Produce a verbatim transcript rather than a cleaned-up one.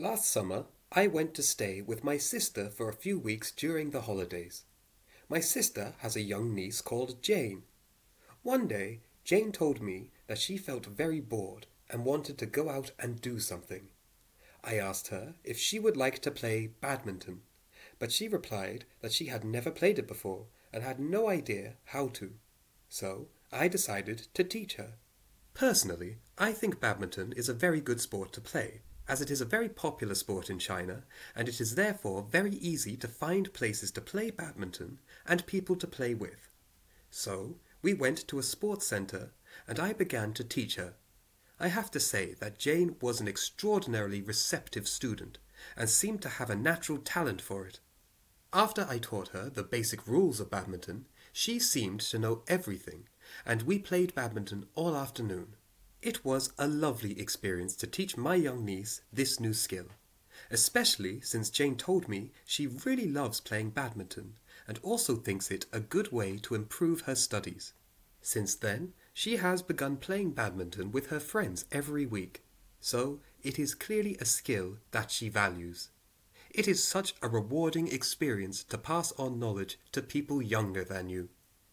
Last summer, I went to stay with my sister for a few weeks during the holidays. My sister has a young niece called Jane. One day, Jane told me that she felt very bored and wanted to go out and do something. I asked her if she would like to play badminton, but she replied that she had never played it before and had no idea how to. So I decided to teach her. Personally, I think badminton is a very good sport to play, as it is a very popular sport in China, and it is therefore very easy to find places to play badminton and people to play with. So, we went to a sports centre, and I began to teach her. I have to say that Jane was an extraordinarily receptive student, and seemed to have a natural talent for it. After I taught her the basic rules of badminton, she seemed to know everything, and we played badminton all afternoon. It was a lovely experience to teach my young niece this new skill, especially since Jane told me she really loves playing badminton and also thinks it a good way to improve her studies. Since then, she has begun playing badminton with her friends every week, so it is clearly a skill that she values. It is such a rewarding experience to pass on knowledge to people younger than you.